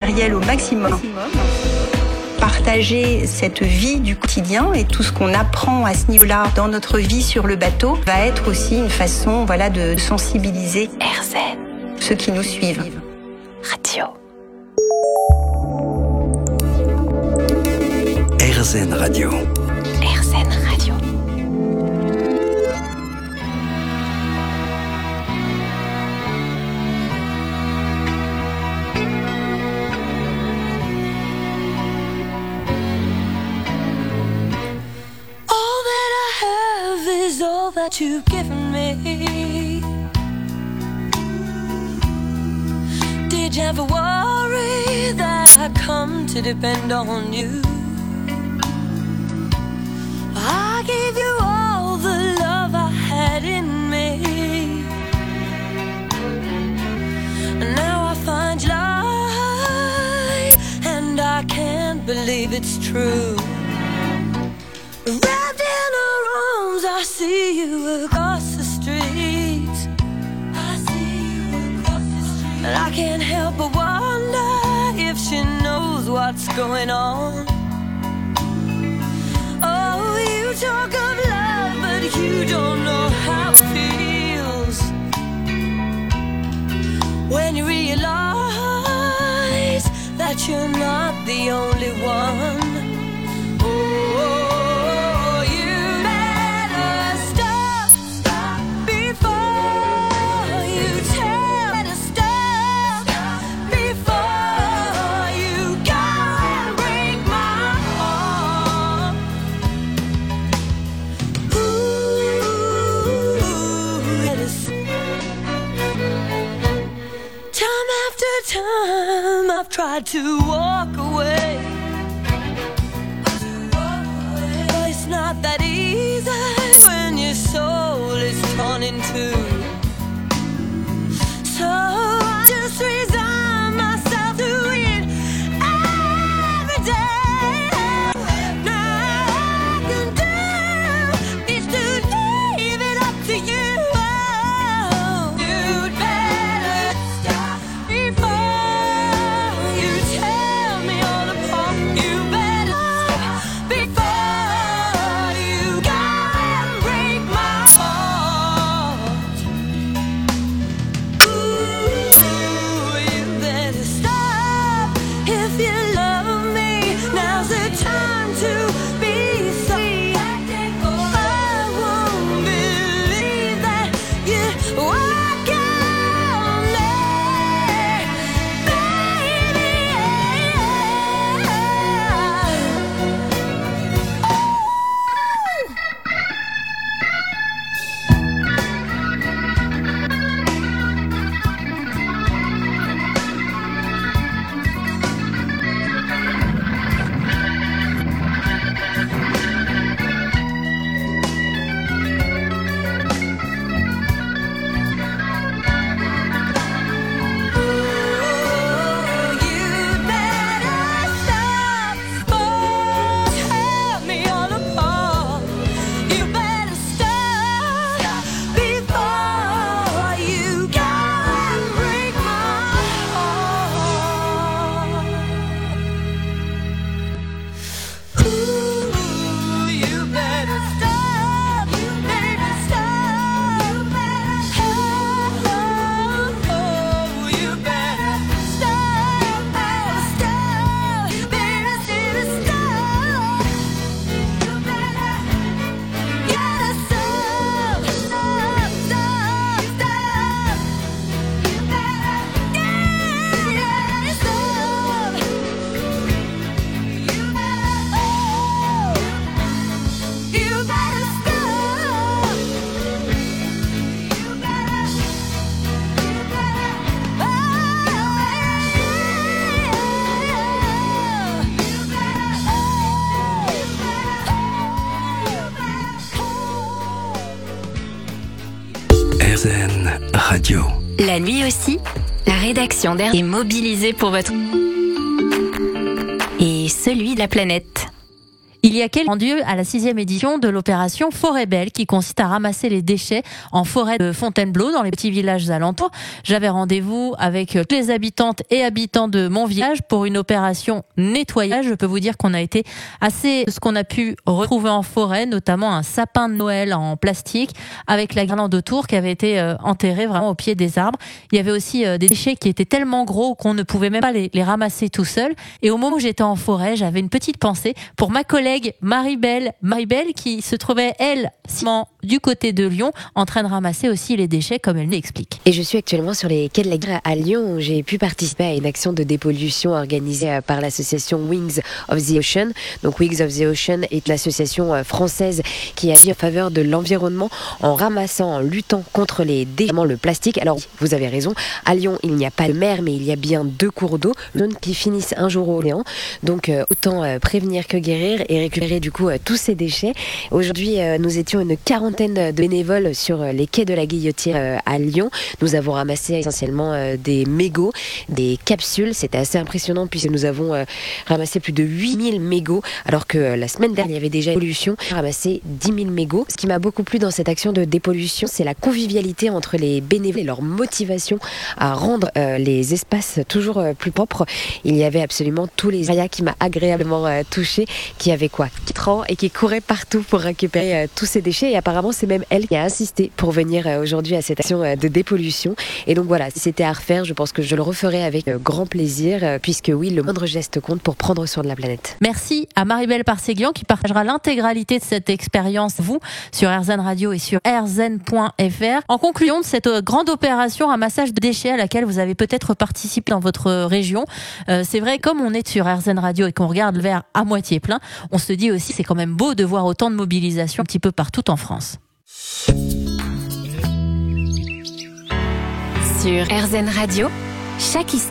matériel au maximum. Partager cette vie du quotidien et tout ce qu'on apprend à ce niveau-là dans notre vie sur le bateau va être aussi une façon, de sensibiliser RZN, ceux qui nous suivent. Radio. RZN Radio. RZN Radio. All that I have is all that you've given me. Did you ever worry that I come to depend on you? I gave you all the love I had in me, and now I find you lie, and I can't believe it's true. Wrapped in her arms, I see you across the street. And I can't help but wonder if she knows what's going on. Oh, you talk of love, but you don't know how it feels when you realize that you're not the only one. Oh, you better stop before you tell me to stop, before you go and break my heart. Time after time I've tried to walk away, but it's not that easy when your soul is torn in two. So I just resign myself to it every day. Now all I can do is to leave it up to you. You'd better stop before you tear me all apart. You better stop before you go and break my heart. Ooh, you better stop if you love me. Now's the time to be sorry. I won't believe that you walk on me, baby. You better stop or tear me all apart. You better stop before you go and break my heart. Ooh, you better stop. You better stop. You better stop. Oh, you better stop. Oh, stop. You better stop. You better stop. Stop. Stop. Stop. You better stop. You better stop. RZN Radio. La nuit aussi, la rédaction d'Air est mobilisée pour votre... et celui de la planète. Il y a quelques rendu à la 6e édition de l'opération Forêt Belle qui consiste à ramasser les déchets en forêt de Fontainebleau dans les petits villages alentours. J'avais rendez-vous avec toutes les habitantes et habitants de mon village pour une opération nettoyage. Je peux vous dire qu'on a été assez de ce qu'on a pu retrouver en forêt, notamment un sapin de Noël en plastique avec la guirlande autour qui avait été enterrée vraiment au pied des arbres. Il y avait aussi des déchets qui étaient tellement gros qu'on ne pouvait même pas les ramasser tout seul. Et au moment où j'étais en forêt, j'avais une petite pensée pour ma collègue Marie-Belle qui se trouvait, elle, du côté de Lyon, en train de ramasser aussi les déchets, comme elle l'explique. Et je suis actuellement sur les quais de la Gare à Lyon, où j'ai pu participer à une action de dépollution organisée par l'association Wings of the Ocean. Donc Wings of the Ocean est l'association française qui agit en faveur de l'environnement en ramassant, en luttant contre les déchets, le plastique. Alors, vous avez raison, à Lyon, il n'y a pas de mer, mais il y a bien 2 cours d'eau, qui finissent un jour au néant. Donc, autant prévenir que guérir et récupérer du coup tous ces déchets. Aujourd'hui, nous étions une quarantaine de bénévoles sur les quais de la Guillotière à Lyon. Nous avons ramassé essentiellement des mégots, des capsules. C'était assez impressionnant puisque nous avons ramassé plus de 8000 mégots, alors que la semaine dernière, il y avait déjà une pollution. Ramassé 10 000 mégots. Ce qui m'a beaucoup plu dans cette action de dépollution, c'est la convivialité entre les bénévoles et leur motivation à rendre les espaces toujours plus propres. Il y avait absolument tous les Raya qui m'a agréablement touchée, qui avait 4 ans et qui courait partout pour récupérer tous ces déchets. Et apparemment, c'est même elle qui a insisté pour venir aujourd'hui à cette action de dépollution. Et donc voilà, si c'était à refaire, je pense que je le referai avec grand plaisir, puisque oui, le moindre geste compte pour prendre soin de la planète. Merci à Marie-Belle Parseguian qui partagera l'intégralité de cette expérience, vous, sur RZN Radio et sur rzn.fr. En conclusion de cette grande opération ramassage de déchets à laquelle vous avez peut-être participé dans votre région, c'est vrai, comme on est sur RZN Radio et qu'on regarde le verre à moitié plein, on se dit aussi c'est quand même beau de voir autant de mobilisation un petit peu partout en France. Sur RZN Radio, chaque histoire